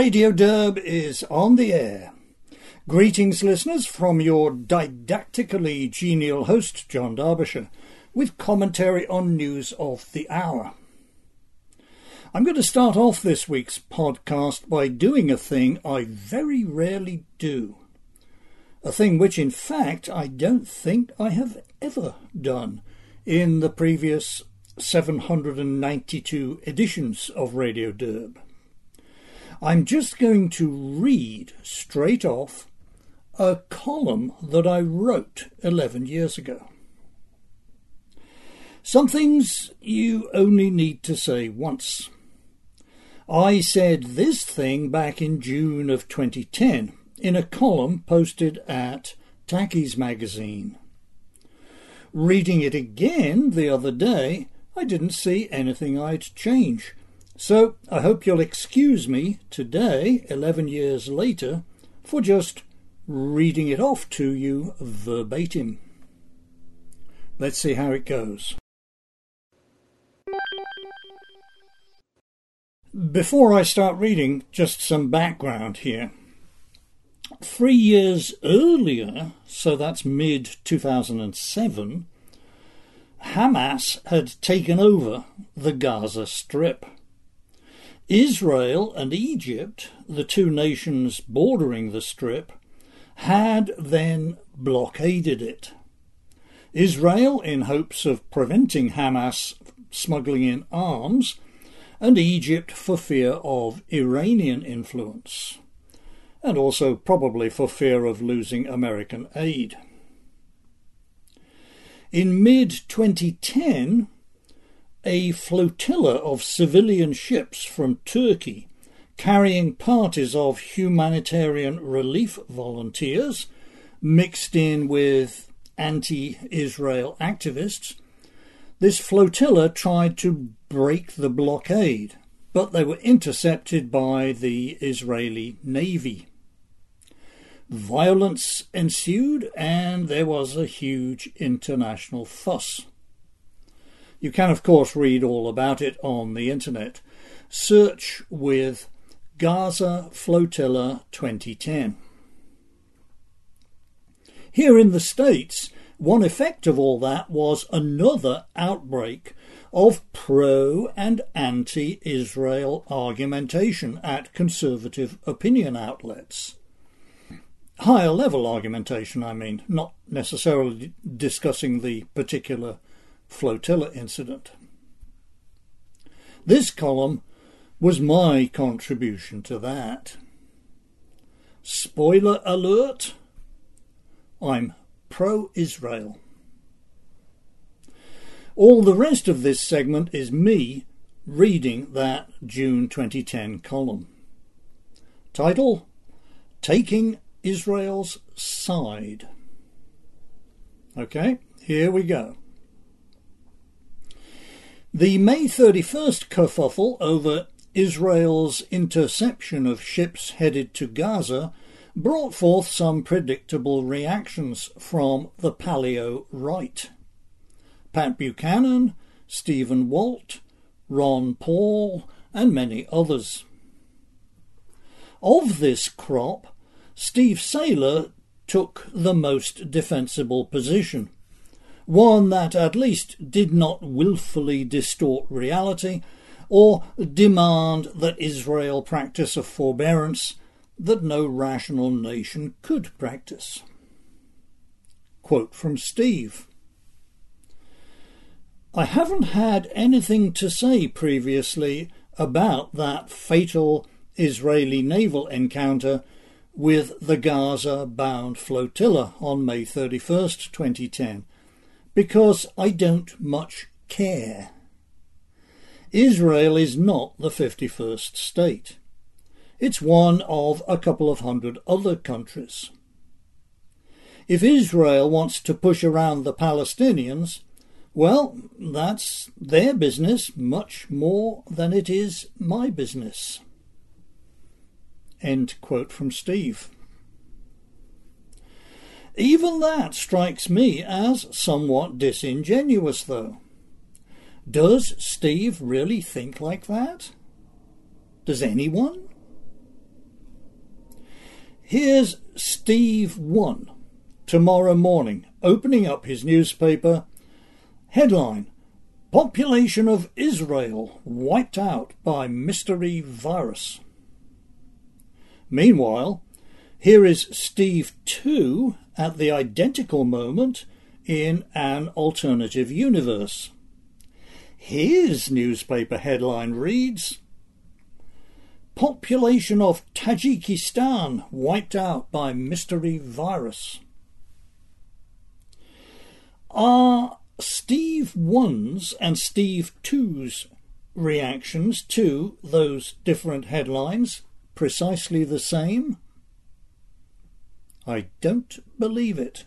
Radio Derb is on the air. Greetings, listeners, from your didactically genial host, John Derbyshire, with commentary on news of the hour. I'm going to start off this week's podcast by doing a thing I very rarely do. A thing which, in fact, I don't think I have ever done in the previous 792 editions of Radio Derb. I'm just going to read straight off a column that I wrote 11 years ago. Some things you only need to say once. I said this thing back in June of 2010 in a column posted at Tacky's magazine. Reading it again the other day, I didn't see anything I'd change. So I hope you'll excuse me today, 11 years later, for just reading it off to you verbatim. Let's see how it goes. Before I start reading, just some background here. 3 years earlier, so that's mid-2007, Hamas had taken over the Gaza Strip. Israel and Egypt, the two nations bordering the Strip, had then blockaded it. Israel in hopes of preventing Hamas smuggling in arms, and Egypt for fear of Iranian influence, and also probably for fear of losing American aid. In mid-2010, a flotilla of civilian ships from Turkey carrying parties of humanitarian relief volunteers mixed in with anti-Israel activists. This flotilla tried to break the blockade, but they were intercepted by the Israeli Navy. Violence ensued and there was a huge international fuss. You can, of course, read all about it on the internet. Search with Gaza Flotilla 2010. Here in the States, one effect of all that was another outbreak of pro- and anti-Israel argumentation at conservative opinion outlets. Higher level argumentation, I mean, not necessarily discussing the particular flotilla incident. This column was my contribution to that. Spoiler alert, I'm pro-Israel. All the rest of this segment is me reading that June 2010 column. Title, Taking Israel's Side. Okay, here we go. The May 31st kerfuffle over Israel's interception of ships headed to Gaza brought forth some predictable reactions from the paleo right. Pat Buchanan, Stephen Walt, Ron Paul, and many others. Of this crop, Steve Saylor took the most defensible position, one that at least did not willfully distort reality or demand that Israel practice a forbearance that no rational nation could practice. Quote from Steve. I haven't had anything to say previously about that fatal Israeli naval encounter with the Gaza-bound flotilla on May 31st, 2010, because I don't much care. Israel is not the 51st state. It's one of a couple of hundred other countries. If Israel wants to push around the Palestinians, well, that's their business much more than it is my business. End quote from Steve. Even that strikes me as somewhat disingenuous, though. Does Steve really think like that? Does anyone? Here's Steve 1 tomorrow morning, opening up his newspaper. Headline: Population of Israel wiped out by mystery virus. Meanwhile, here is Steve 2 at the identical moment in an alternative universe. His newspaper headline reads: Population of Tajikistan wiped out by mystery virus. Are Steve 1's and Steve 2's reactions to those different headlines precisely the same? I don't believe it.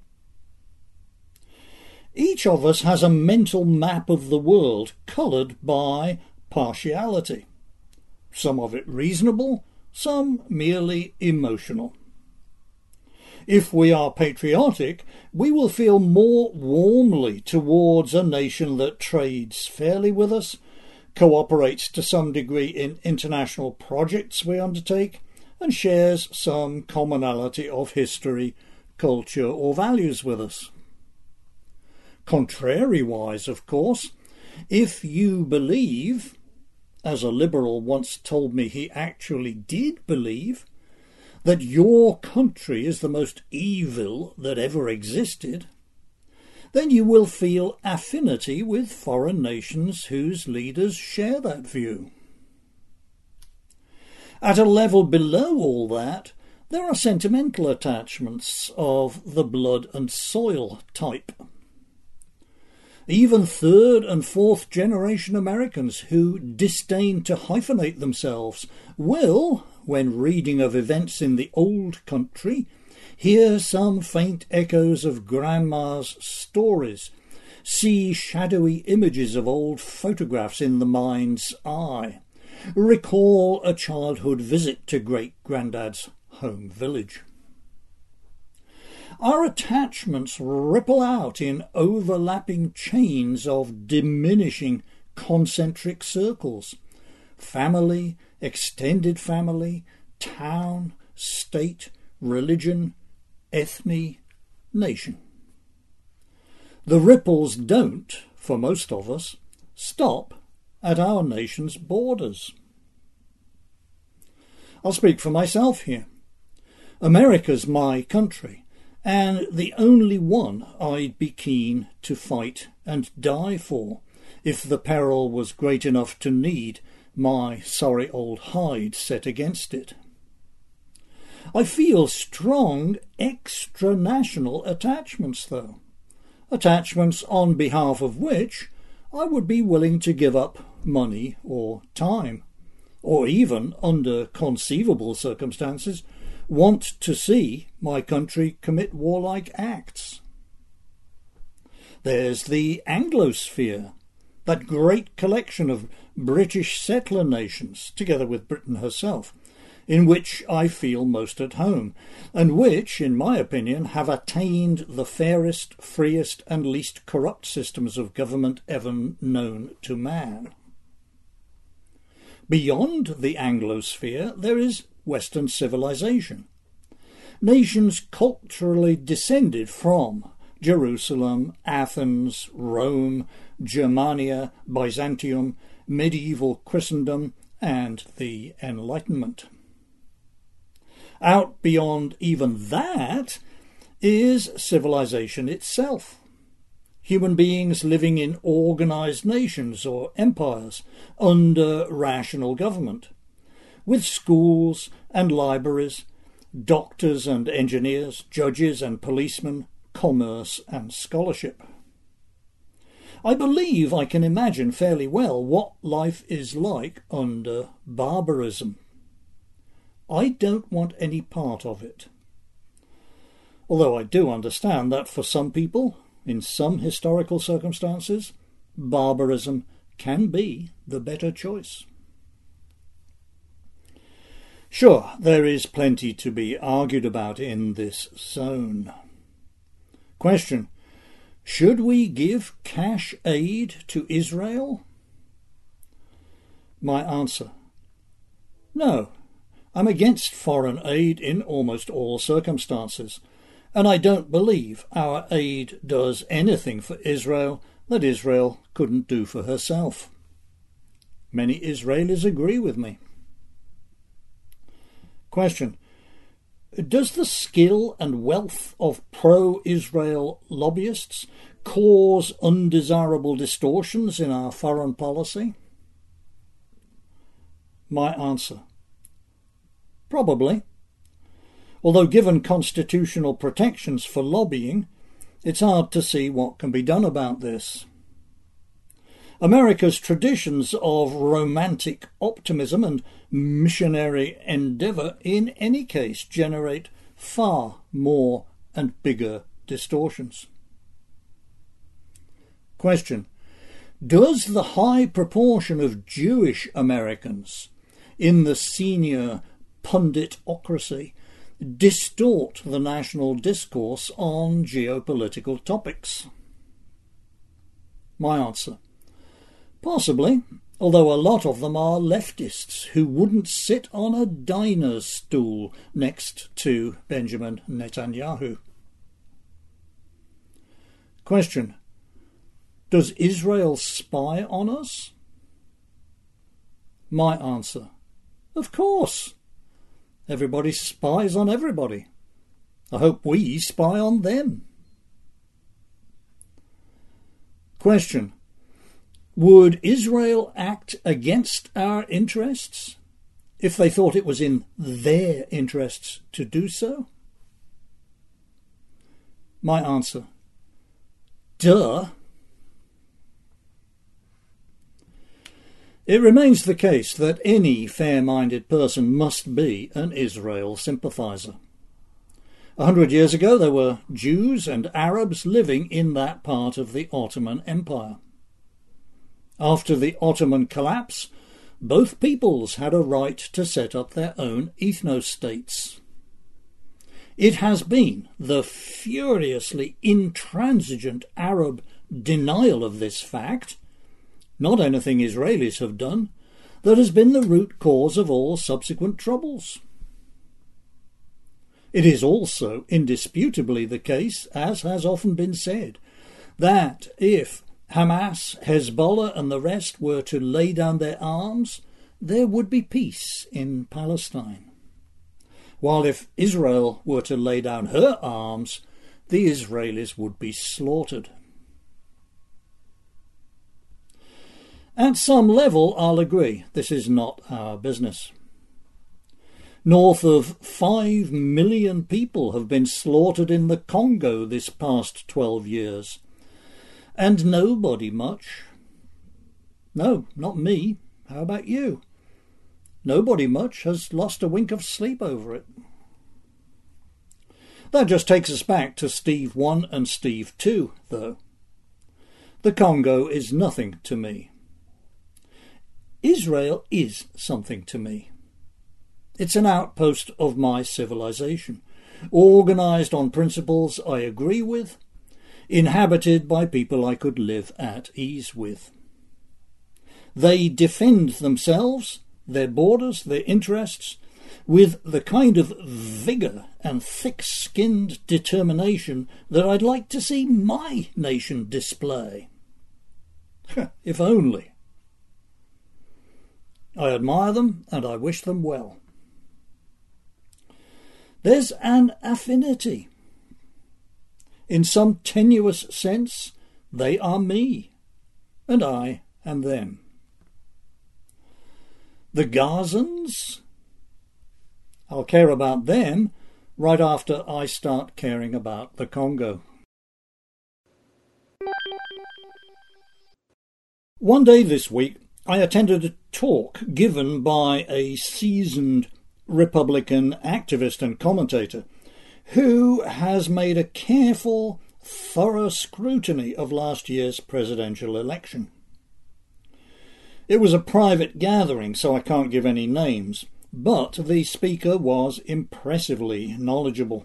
Each of us has a mental map of the world coloured by partiality. Some of it reasonable, some merely emotional. If we are patriotic, we will feel more warmly towards a nation that trades fairly with us, cooperates to some degree in international projects we undertake, and shares some commonality of history, culture, or values with us. Contrariwise, of course, if you believe, as a liberal once told me he actually did believe, that your country is the most evil that ever existed, then you will feel affinity with foreign nations whose leaders share that view. At a level below all that, there are sentimental attachments of the blood and soil type. Even third and fourth generation Americans who disdain to hyphenate themselves will, when reading of events in the old country, hear some faint echoes of grandma's stories, see shadowy images of old photographs in the mind's eye, recall a childhood visit to great-granddad's home village. Our attachments ripple out in overlapping chains of diminishing concentric circles. Family, extended family, town, state, religion, ethne, nation. The ripples don't, for most of us, stop at our nation's borders. I'll speak for myself here. America's my country, and the only one I'd be keen to fight and die for, if the peril was great enough to need my sorry old hide set against it. I feel strong extra-national attachments, though, attachments on behalf of which I would be willing to give up money or time, or even, under conceivable circumstances, want to see my country commit warlike acts. There's the Anglosphere, that great collection of British settler nations, together with Britain herself, in which I feel most at home, and which, in my opinion, have attained the fairest, freest, and least corrupt systems of government ever known to man. Beyond the Anglosphere there is Western civilization, nations culturally descended from Jerusalem, Athens, Rome, Germania, Byzantium, medieval Christendom, and the Enlightenment. Out beyond even that is civilization itself. Human beings living in organised nations or empires under rational government, with schools and libraries, doctors and engineers, judges and policemen, commerce and scholarship. I believe I can imagine fairly well what life is like under barbarism. I don't want any part of it. Although I do understand that for some people, in some historical circumstances, barbarism can be the better choice. Sure, there is plenty to be argued about in this zone. Question: should we give cash aid to Israel? My answer: no. I'm against foreign aid in almost all circumstances, and I don't believe our aid does anything for Israel that Israel couldn't do for herself. Many Israelis agree with me. Question: does the skill and wealth of pro-Israel lobbyists cause undesirable distortions in our foreign policy? My answer: probably. Although given constitutional protections for lobbying, it's hard to see what can be done about this. America's traditions of romantic optimism and missionary endeavour in any case generate far more and bigger distortions. Question: does the high proportion of Jewish Americans in the senior punditocracy distort the national discourse on geopolitical topics? My answer: possibly, although a lot of them are leftists who wouldn't sit on a diner's stool next to Benjamin Netanyahu. Question: does Israel spy on us? My answer: of course. Everybody spies on everybody. I hope we spy on them. Question: would Israel act against our interests if they thought it was in their interests to do so? My answer: duh. It remains the case that any fair-minded person must be an Israel sympathiser. 100 years ago there were Jews and Arabs living in that part of the Ottoman Empire. After the Ottoman collapse, both peoples had a right to set up their own ethno-states. It has been the furiously intransigent Arab denial of this fact, not anything Israelis have done, that has been the root cause of all subsequent troubles. It is also indisputably the case, as has often been said, that if Hamas, Hezbollah and the rest were to lay down their arms, there would be peace in Palestine. While if Israel were to lay down her arms, the Israelis would be slaughtered. At some level, I'll agree, this is not our business. North of 5 million people have been slaughtered in the Congo this past 12 years. And nobody much. No, not me. How about you? Nobody much has lost a wink of sleep over it. That just takes us back to Steve 1 and Steve 2, though. The Congo is nothing to me. Israel is something to me. It's an outpost of my civilization, organised on principles I agree with, inhabited by people I could live at ease with. They defend themselves, their borders, their interests, with the kind of vigour and thick-skinned determination that I'd like to see my nation display. If only. I admire them and I wish them well. There's an affinity. In some tenuous sense, they are me, and I am them. The Gazans? I'll care about them right after I start caring about the Congo. One day this week, I attended a talk given by a seasoned Republican activist and commentator who has made a careful, thorough scrutiny of last year's presidential election. It was a private gathering, so I can't give any names, but the speaker was impressively knowledgeable.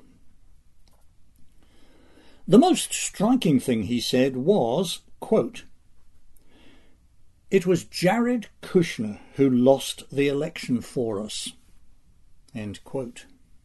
The most striking thing he said was, quote, "It was Jared Kushner who lost the election for us." End quote.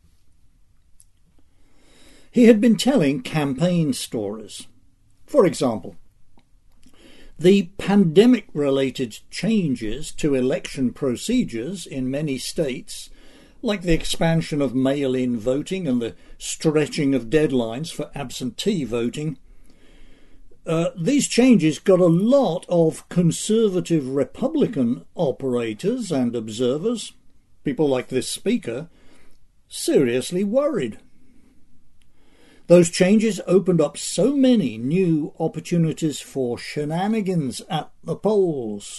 He had been telling campaign stories. For example, the pandemic-related changes to election procedures in many states, like the expansion of mail-in voting and the stretching of deadlines for absentee voting, these changes got a lot of conservative Republican operators and observers, people like this speaker, seriously worried. Those changes opened up so many new opportunities for shenanigans at the polls.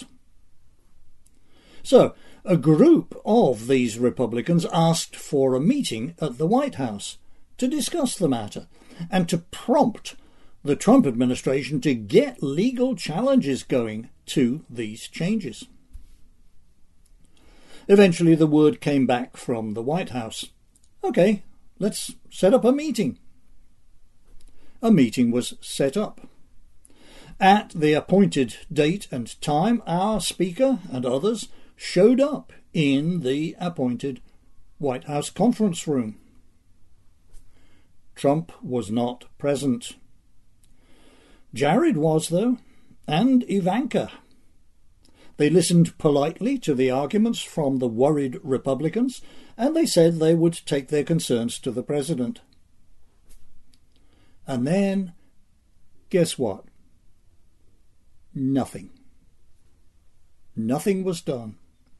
So, a group of these Republicans asked for a meeting at the White House to discuss the matter and to prompt the Trump administration to get legal challenges going to these changes. Eventually, the word came back from the White House. Okay, let's set up a meeting. A meeting was set up. At the appointed date and time, our speaker and others showed up in the appointed White House conference room. Trump was not present. Jared was, though, and Ivanka. They listened politely to the arguments from the worried Republicans, and they said they would take their concerns to the president. And then, guess what? Nothing. Nothing was done.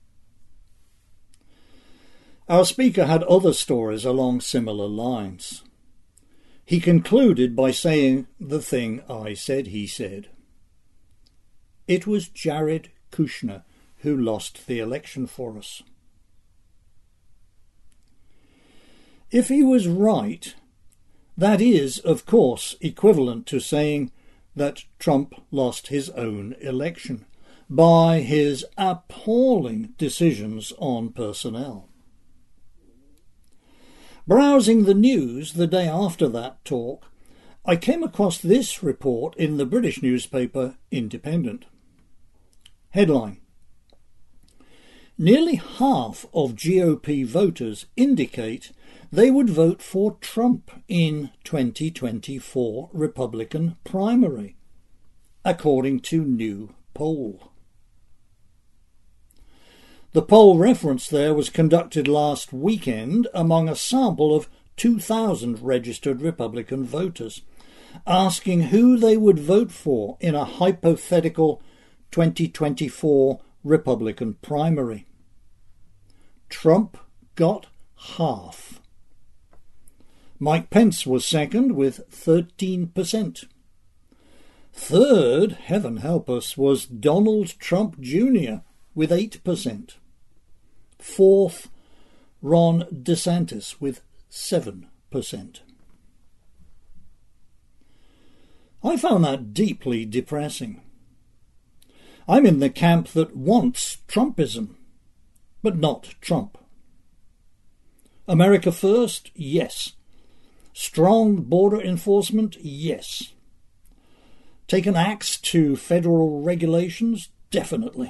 Our speaker had other stories along similar lines. He concluded by saying the thing I said he said. It was Jared Kushner who lost the election for us. If he was right, that is, of course, equivalent to saying that Trump lost his own election by his appalling decisions on personnel. Browsing the news the day after that talk, I came across this report in the British newspaper Independent. Headline: Nearly half of GOP voters indicate they would vote for Trump in 2024 Republican primary, according to new poll. The poll referenced there was conducted last weekend among a sample of 2,000 registered Republican voters, asking who they would vote for in a hypothetical 2024 Republican primary. Trump got half. Mike Pence was second with 13%. Third, heaven help us, was Donald Trump Jr. with 8%. Fourth, Ron DeSantis with 7%. I found that deeply depressing. I'm in the camp that wants Trumpism, but not Trump. America first? Yes. Strong border enforcement? Yes. Take an axe to federal regulations? Definitely.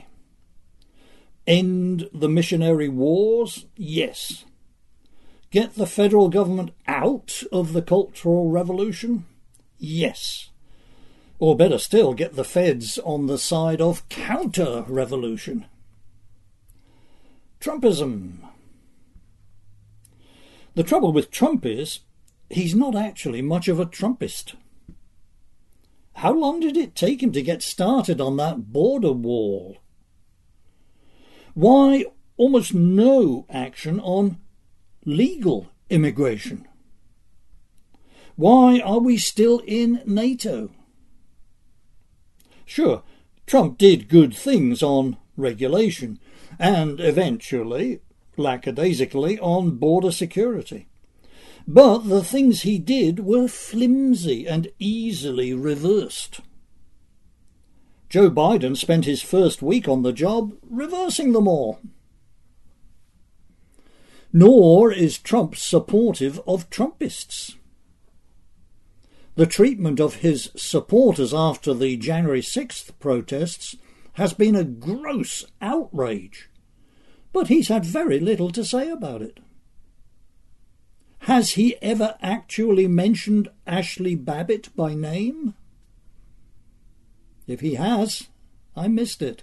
End the missionary wars? Yes. Get the federal government out of the Cultural Revolution? Yes. Or better still, get the feds on the side of counter-revolution. Trumpism. The trouble with Trump is, he's not actually much of a Trumpist. How long did it take him to get started on that border wall? Why almost no action on legal immigration? Why are we still in NATO? Sure, Trump did good things on regulation and eventually, lackadaisically, on border security. But the things he did were flimsy and easily reversed. Joe Biden spent his first week on the job reversing them all. Nor is Trump supportive of Trumpists. The treatment of his supporters after the January 6th protests has been a gross outrage, but he's had very little to say about it. Has he ever actually mentioned Ashley Babbitt by name? If he has, I missed it.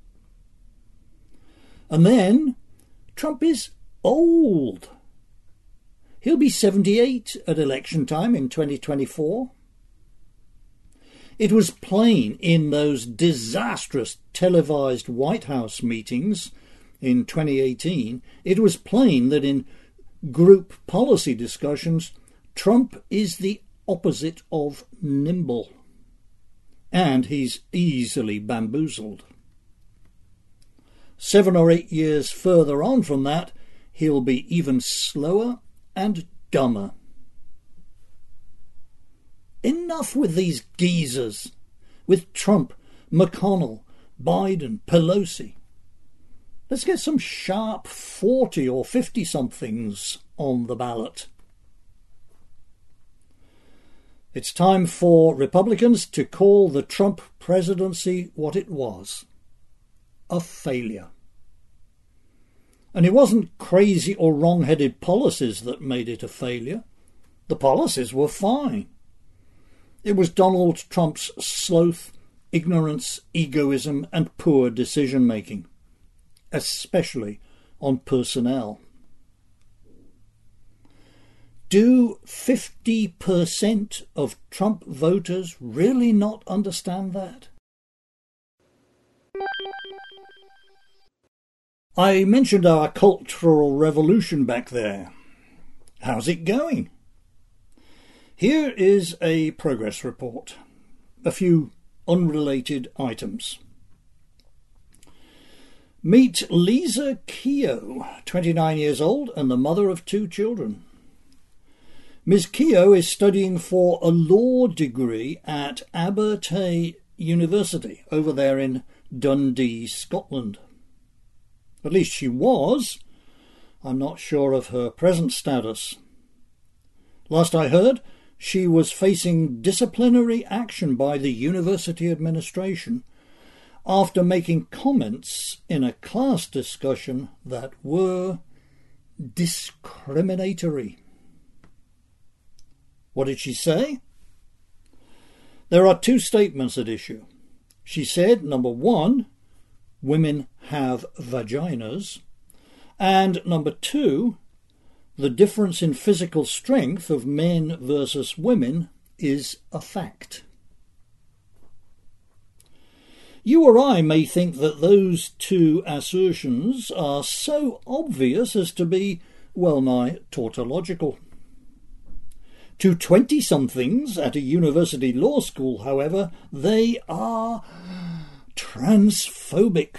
And then, Trump is old. He'll be 78 at election time in 2024. It was plain in those disastrous televised White House meetings in 2018, it was plain that in group policy discussions, Trump is the opposite of nimble. And he's easily bamboozled. 7 or 8 years further on from that, he'll be even slower and dumber. Enough with these geezers, with Trump, McConnell, Biden, Pelosi. Let's get some sharp 40 or 50-somethings on the ballot. It's time for Republicans to call the Trump presidency what it was: a failure. And it wasn't crazy or wrong-headed policies that made it a failure. The policies were fine. It was Donald Trump's sloth, ignorance, egoism, and poor decision-making, especially on personnel. Do 50% of Trump voters really not understand that? I mentioned our cultural revolution back there. How's it going? Here is a progress report. A few unrelated items. Meet Lisa Keogh, 29 years old and the mother of 2 children. Ms. Keogh is studying for a law degree at Abertay University over there in Dundee, Scotland. At least she was. I'm not sure of her present status. Last I heard, she was facing disciplinary action by the university administration after making comments in a class discussion that were discriminatory. What did she say? There are 2 statements at issue. She said, number 1, women have vaginas, and number 2, the difference in physical strength of men versus women is a fact. You or I may think that those 2 assertions are so obvious as to be well-nigh tautological. To 20-somethings at a university law school, however, they are transphobic.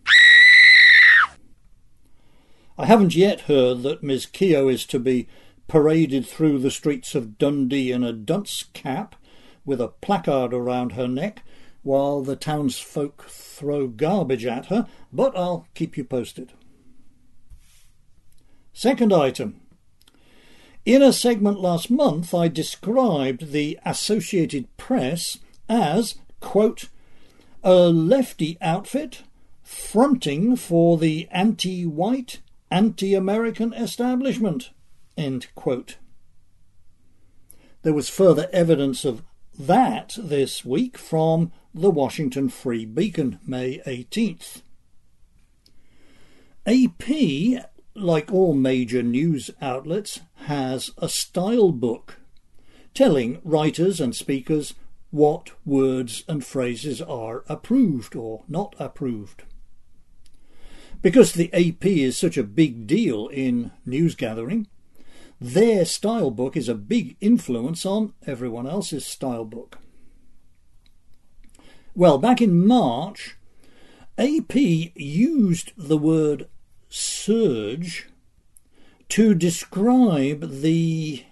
I haven't yet heard that Ms. Keogh is to be paraded through the streets of Dundee in a dunce cap with a placard around her neck while the townsfolk throw garbage at her, but I'll keep you posted. Second item. In a segment last month, I described the Associated Press as, quote, a lefty outfit fronting for the anti-white, anti-American establishment, end quote. There was further evidence of that this week from the Washington Free Beacon, May 18th. AP, like all major news outlets, has a style book telling writers and speakers what words and phrases are approved or not approved. Because the AP is such a big deal in news gathering, their style book is a big influence on everyone else's style book. Well, back in March, AP used the word surge to describe the,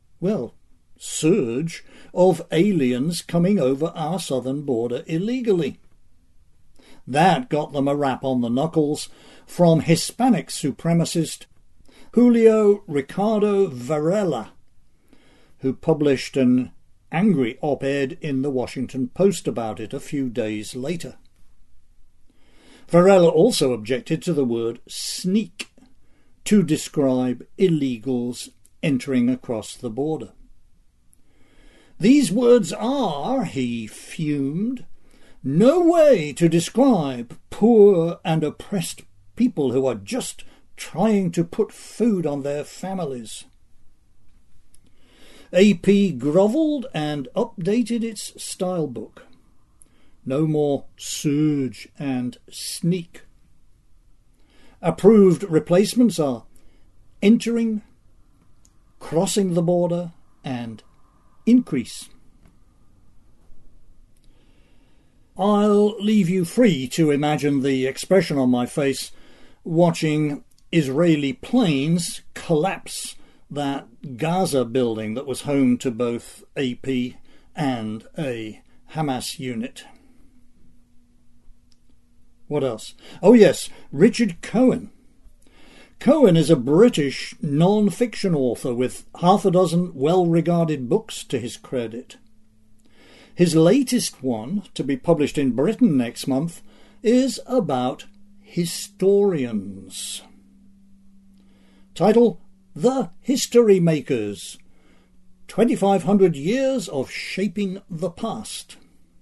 surge of aliens coming over our southern border illegally. That got them a rap on the knuckles from Hispanic supremacist Julio Ricardo Varela, who published an angry op-ed in the Washington Post about it a few days later. Varela also objected to the word sneak to describe illegals entering across the border. These words are, he fumed, no way to describe poor and oppressed people who are just trying to put food on their families. AP grovelled and updated its style book. No more surge and sneak. Approved replacements are entering, crossing the border, and increase. I'll leave you free to imagine the expression on my face watching Israeli planes collapse that Gaza building that was home to both AP and a Hamas unit. What else? Oh yes, Richard Cohen. Cohen is a British non-fiction author with half a dozen well-regarded books to his credit. His latest one, to be published in Britain next month, is about historians. Title: The History Makers, 2500 Years of Shaping the Past.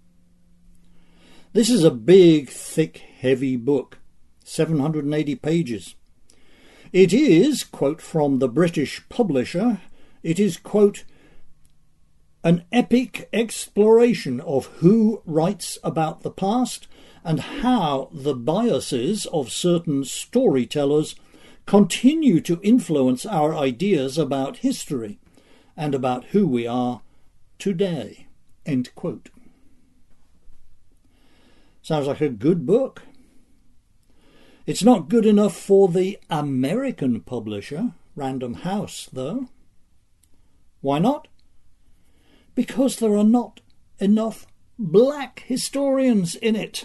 This is a big, thick, heavy book, 780 pages. It is, quote from the British publisher, it is, quote, an epic exploration of who writes about the past and how the biases of certain storytellers continue to influence our ideas about history and about who we are today, end quote. Sounds like a good book. It's not good enough for the American publisher, Random House, though. Why not? Because there are not enough black historians in it.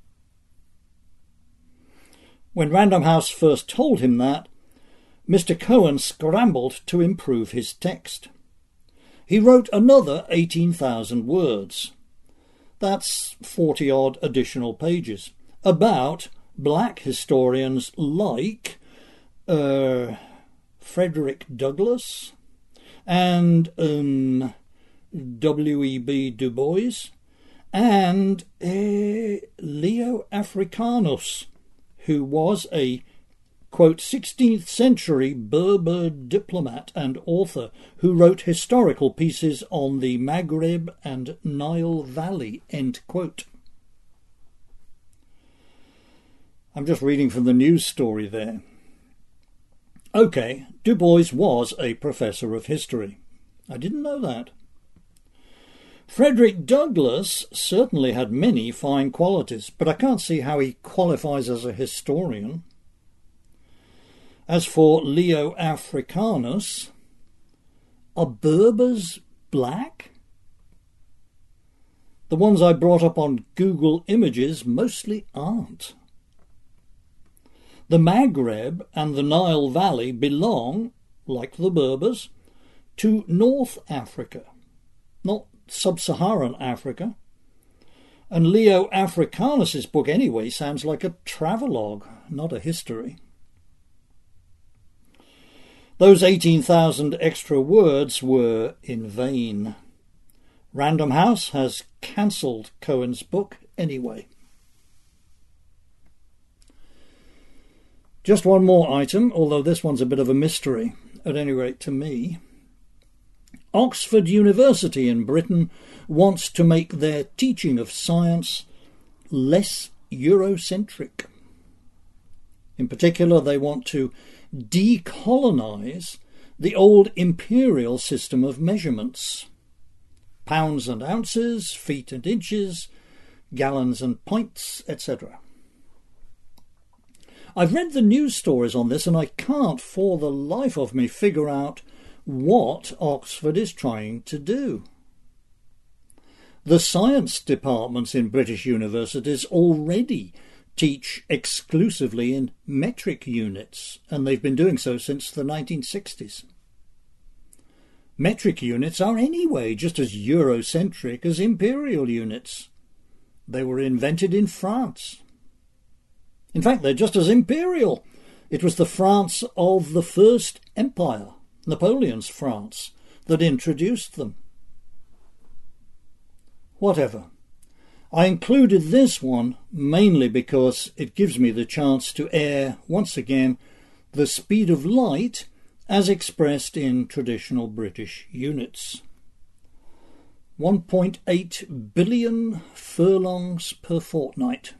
When Random House first told him that, Mr. Cohen scrambled to improve his text. He wrote another 18,000 words. That's 40-odd additional pages, about black historians like Frederick Douglass and W.E.B. Du Bois and Leo Africanus, who was a, quote, 16th century Berber diplomat and author who wrote historical pieces on the Maghreb and Nile Valley, end quote. I'm just reading from the news story there. OK, Du Bois was a professor of history. I didn't know that. Frederick Douglass certainly had many fine qualities, but I can't see how he qualifies as a historian. As for Leo Africanus, are Berbers black? The ones I brought up on Google Images mostly aren't. The Maghreb and the Nile Valley belong, like the Berbers, to North Africa, not Sub-Saharan Africa. And Leo Africanus's book anyway sounds like a travelogue, not a history. Those 18,000 extra words were in vain. Random House has cancelled Cohen's book anyway. Just one more item, although this one's a bit of a mystery, at any rate to me. Oxford University in Britain wants to make their teaching of science less Eurocentric. In particular, they want to decolonise the old imperial system of measurements. Pounds and ounces, feet and inches, gallons and pints, etc. I've read the news stories on this and I can't for the life of me figure out what Oxford is trying to do. The science departments in British universities already teach exclusively in metric units, and they've been doing so since the 1960s. Metric units are anyway just as Eurocentric as imperial units. They were invented in France. In fact, they're just as imperial. It was the France of the First Empire, Napoleon's France, that introduced them. Whatever. I included this one mainly because it gives me the chance to air, once again, the speed of light as expressed in traditional British units. 1.8 billion furlongs per fortnight.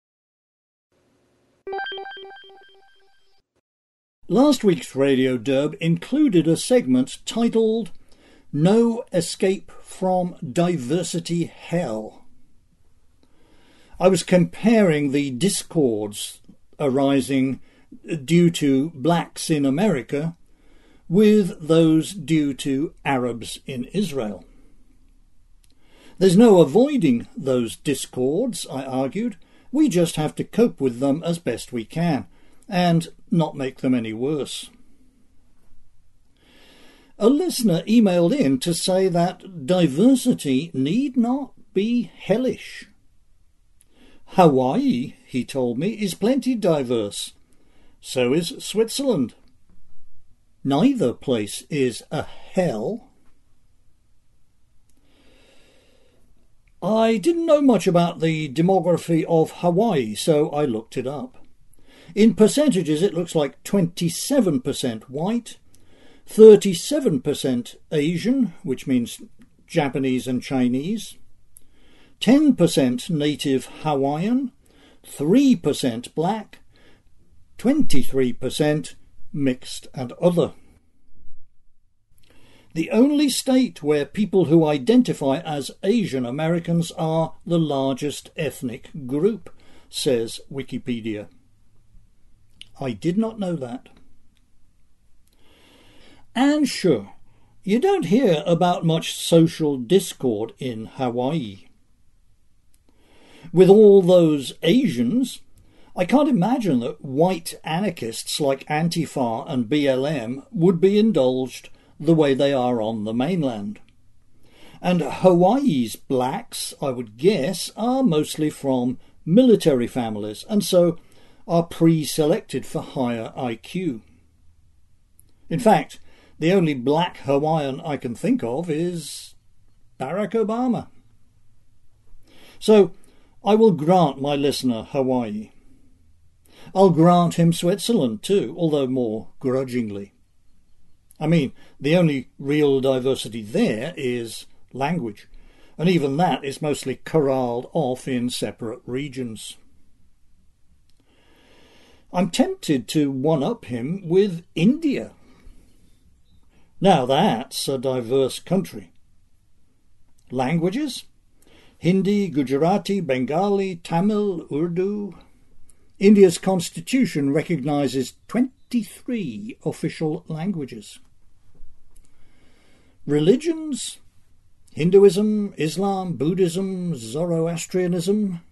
Last week's Radio Derb included a segment titled No Escape from Diversity Hell. I was comparing the discords arising due to blacks in America with those due to Arabs in Israel. There's no avoiding those discords, I argued. We just have to cope with them as best we can, and not make them any worse. A listener emailed in to say that diversity need not be hellish. Hawaii, he told me, is plenty diverse. So is Switzerland. Neither place is a hell. I didn't know much about the demography of Hawaii, so I looked it up. In percentages, it looks like 27% white, 37% Asian, which means Japanese and Chinese, 10% native Hawaiian, 3% black, 23% mixed and other. The only state where people who identify as Asian Americans are the largest ethnic group, says Wikipedia. I did not know that. And sure, you don't hear about much social discord in Hawaii. With all those Asians, I can't imagine that white anarchists like Antifa and BLM would be indulged the way they are on the mainland. And Hawaii's blacks, I would guess, are mostly from military families and so are pre-selected for higher IQ. In fact, the only black Hawaiian I can think of is Barack Obama. So I will grant my listener Hawaii. I'll grant him Switzerland too, although more grudgingly. I mean, the only real diversity there is language, and even that is mostly corralled off in separate regions. I'm tempted to one-up him with India. Now that's a diverse country. Languages? Hindi, Gujarati, Bengali, Tamil, Urdu. India's constitution recognises 23 official languages. Religions? Hinduism, Islam, Buddhism, Zoroastrianism.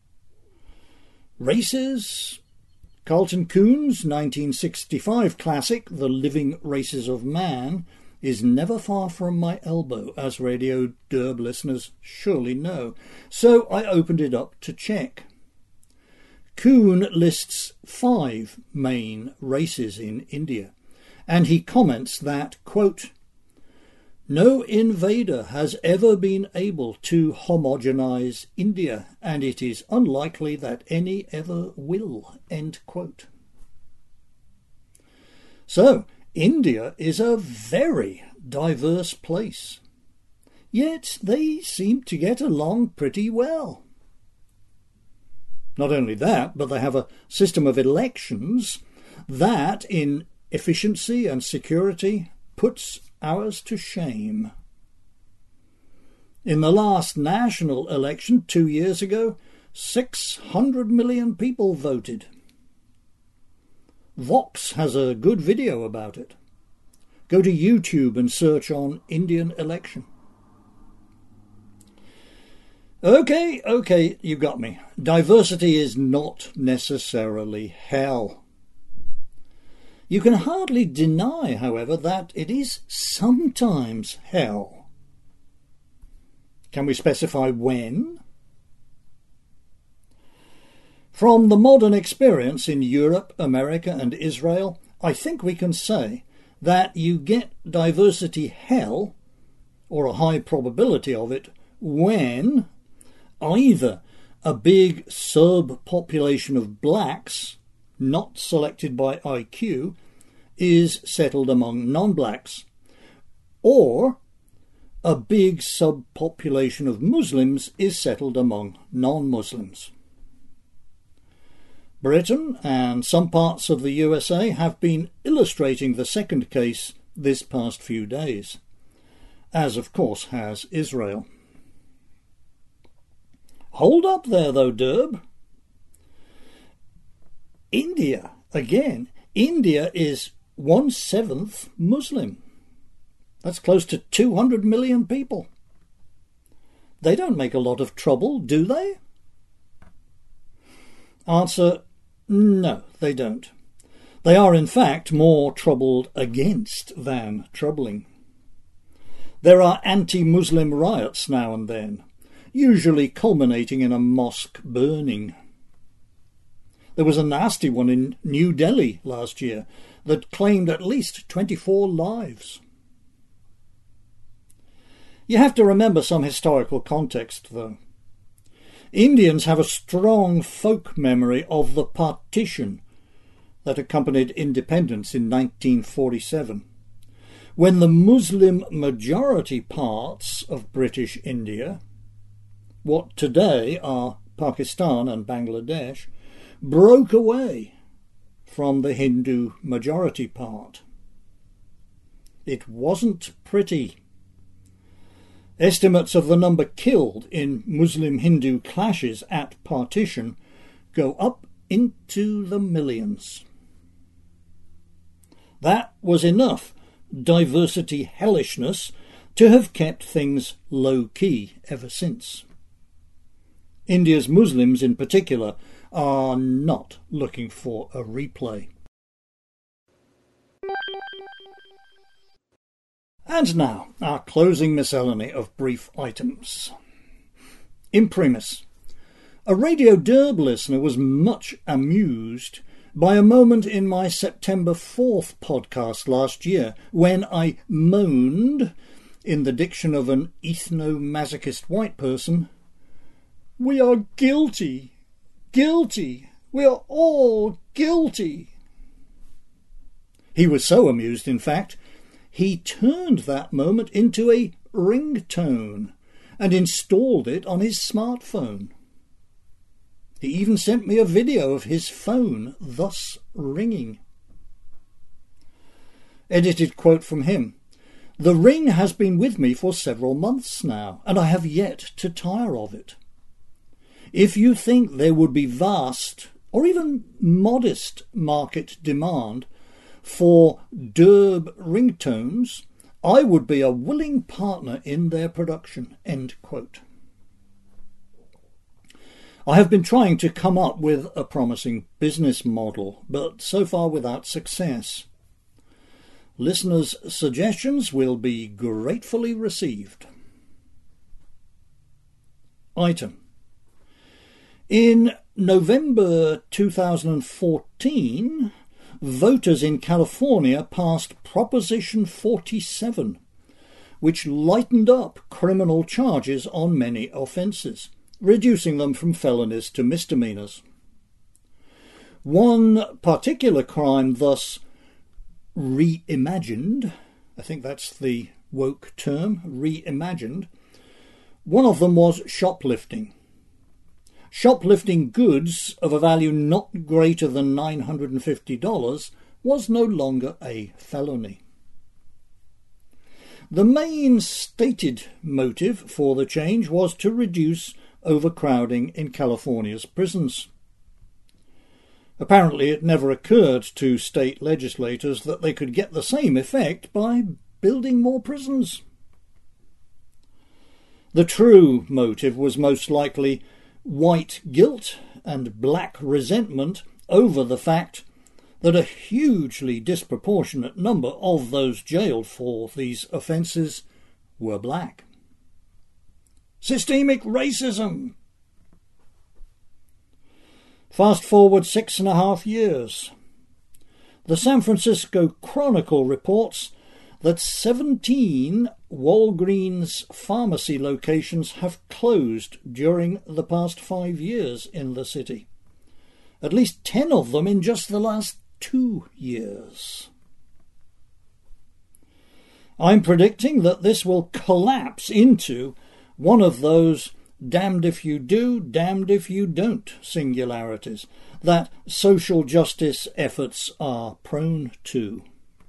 Races? Carlton Coone's 1965 classic, The Living Races of Man, is never far from my elbow, as Radio Derb listeners surely know, so I opened it up to check. Coone lists 5 main races in India, and he comments that, quote, no invader has ever been able to homogenize India, and it is unlikely that any ever will, end quote. So, India is a very diverse place, yet they seem to get along pretty well. Not only that, but they have a system of elections that, in efficiency and security, puts ours to shame. In the last national election 2 years ago, 600 million people voted. Vox has a good video about it. Go to YouTube and search on Indian election. Okay, you got me. Diversity is not necessarily hell. You can hardly deny, however, that it is sometimes hell. Can we specify when? From the modern experience in Europe, America and Israel, I think we can say that you get diversity hell, or a high probability of it, when either a big subpopulation of blacks, not selected by IQ, is settled among non-blacks, or a big subpopulation of Muslims is settled among non-Muslims. Britain and some parts of the USA have been illustrating the second case this past few days, as of course has Israel. Hold up there though, Derb. India, again. India is 1/7 Muslim. That's close to 200 million people. They don't make a lot of trouble, do they? Answer, no, they don't. They are in fact more troubled against than troubling. There are anti-Muslim riots now and then, usually culminating in a mosque burning. There was a nasty one in New Delhi last year that claimed at least 24 lives. You have to remember some historical context, though. Indians have a strong folk memory of the partition that accompanied independence in 1947, when the Muslim majority parts of British India, what today are Pakistan and Bangladesh, broke away from the Hindu majority part. It wasn't pretty. Estimates of the number killed in Muslim-Hindu clashes at partition go up into the millions. That was enough diversity hellishness to have kept things low-key ever since. India's Muslims in particular are not looking for a replay. And now, our closing miscellany of brief items. Imprimis. A Radio Derb listener was much amused by a moment in my September 4th podcast last year when I moaned, in the diction of an ethno-masochist white person, "We are guilty, guilty, we are all guilty." He was so amused, in fact, he turned that moment into a ringtone and installed it on his smartphone. He even sent me a video of his phone thus ringing. Edited quote from him. "The ring has been with me for several months now, and I have yet to tire of it. If you think there would be vast, or even modest market demand for Derb ringtones, I would be a willing partner in their production." End quote. I have been trying to come up with a promising business model, but so far without success. Listeners' suggestions will be gratefully received. Item. In November 2014, voters in California passed Proposition 47, which lightened up criminal charges on many offences, reducing them from felonies to misdemeanours. One particular crime thus reimagined, I think that's the woke term, reimagined, one of them was shoplifting. Shoplifting goods of a value not greater than $950 was no longer a felony. The main stated motive for the change was to reduce overcrowding in California's prisons. Apparently it never occurred to state legislators that they could get the same effect by building more prisons. The true motive was most likely white guilt and black resentment over the fact that a hugely disproportionate number of those jailed for these offences were black. Systemic racism. Fast forward 6.5 years. The San Francisco Chronicle reports that 17 Walgreens pharmacy locations have closed during the past 5 years in the city. At least 10 of them in just the last 2 years. I'm predicting that this will collapse into one of those damned if you do, damned if you don't singularities that social justice efforts are prone to.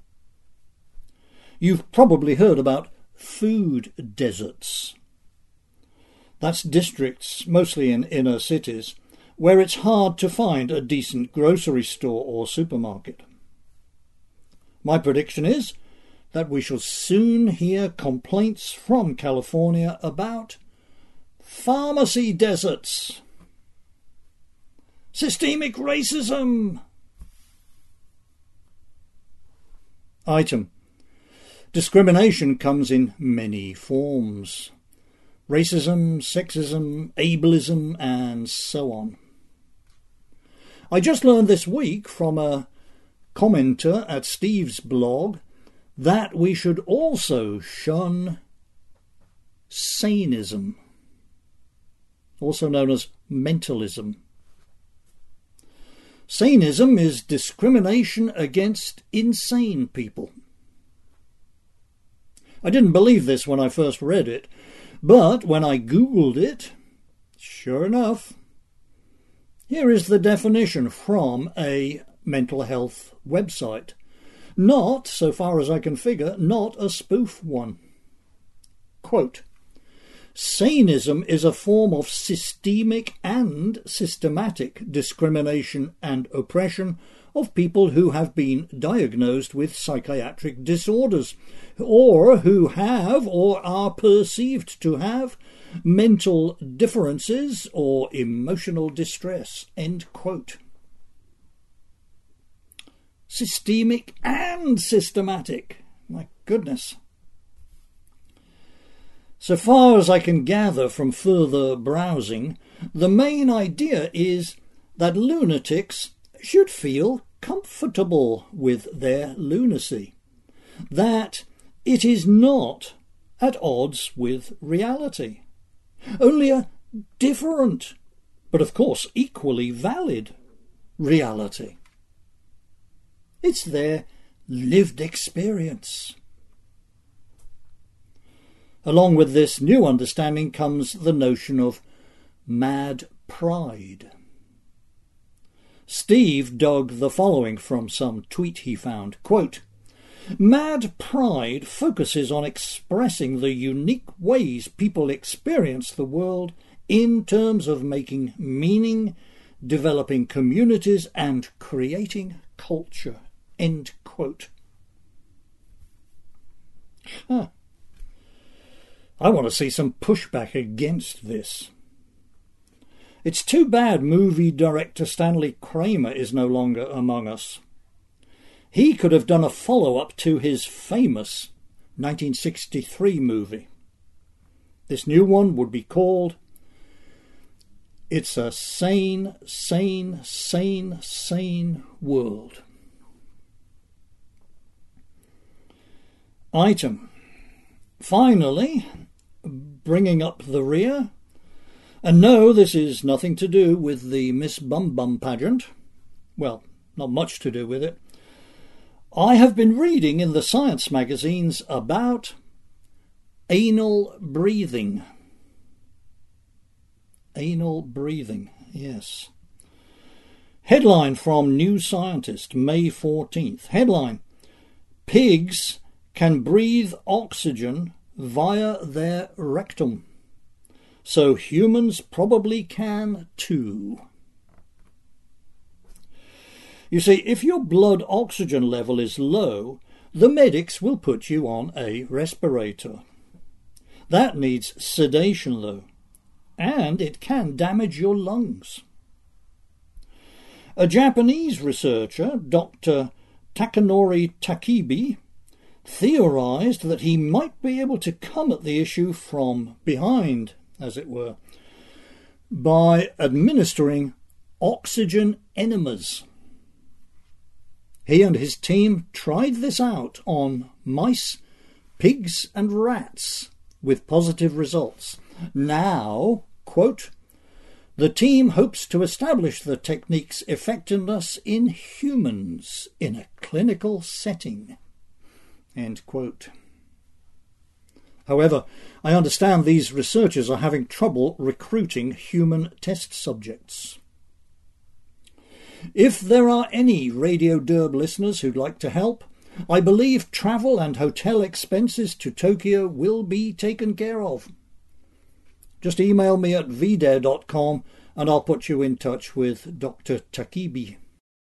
You've probably heard about food deserts. That's districts, mostly in inner cities, where it's hard to find a decent grocery store or supermarket. My prediction is that we shall soon hear complaints from California about pharmacy deserts, systemic racism. Item. Discrimination comes in many forms. Racism, sexism, ableism, and so on. I just learned this week from a commenter at Steve's blog that we should also shun saneism, also known as mentalism. Saneism is discrimination against insane people. I didn't believe this when I first read it, but when I Googled it, sure enough, here is the definition from a mental health website. Not, so far as I can figure, not a spoof one. Quote, saneism is a form of systemic and systematic discrimination and oppression of people who have been diagnosed with psychiatric disorders, or who have or are perceived to have mental differences or emotional distress. End quote. Systemic and systematic. My goodness. So far as I can gather from further browsing, the main idea is that lunatics should feel comfortable with their lunacy, that it is not at odds with reality, only a different, but of course equally valid, reality. It's their lived experience. Along with this new understanding comes the notion of mad pride. Steve dug the following from some tweet he found. Quote, mad pride focuses on expressing the unique ways people experience the world in terms of making meaning, developing communities, and creating culture. End quote. Huh. I want to see some pushback against this. It's too bad movie director Stanley Kramer is no longer among us. He could have done a follow-up to his famous 1963 movie. This new one would be called It's a Sane, Sane, Sane, Sane World. Item. Finally, bringing up the rear. And no, this is nothing to do with the Miss Bum Bum pageant. Well, not much to do with it. I have been reading in the science magazines about anal breathing. Anal breathing, yes. Headline from New Scientist, May 14th. Headline, pigs can breathe oxygen via their rectum. So humans probably can too. You see, if your blood oxygen level is low, the medics will put you on a respirator. That needs sedation though, and it can damage your lungs. A Japanese researcher, Dr. Takanori Takibi, theorized that he might be able to come at the issue from behind, as it were, by administering oxygen enemas. He and his team tried this out on mice, pigs and rats with positive results. Now, quote, the team hopes to establish the technique's effectiveness in humans in a clinical setting. End quote. However, I understand these researchers are having trouble recruiting human test subjects. If there are any Radio Derb listeners who'd like to help, I believe travel and hotel expenses to Tokyo will be taken care of. Just email me at vdare.com and I'll put you in touch with Dr. Takibi.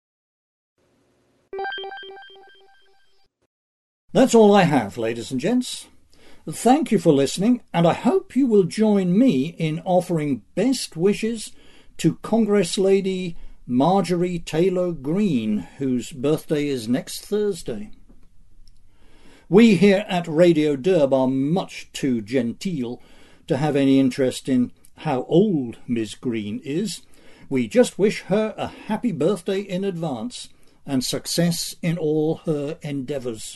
That's all I have, ladies and gents. Thank you for listening, and I hope you will join me in offering best wishes to Congress Lady Marjorie Taylor Greene, whose birthday is next Thursday. We here at Radio Derb are much too genteel to have any interest in how old Ms. Greene is. We just wish her a happy birthday in advance and success in all her endeavours.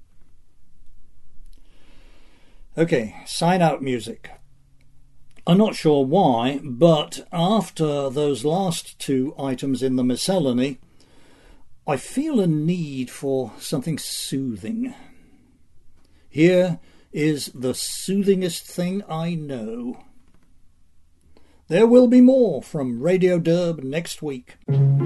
Okay, sign out music. I'm not sure why, but after those last two items in the miscellany, I feel a need for something soothing. Here is the soothingest thing I know. There will be more from Radio Derb next week.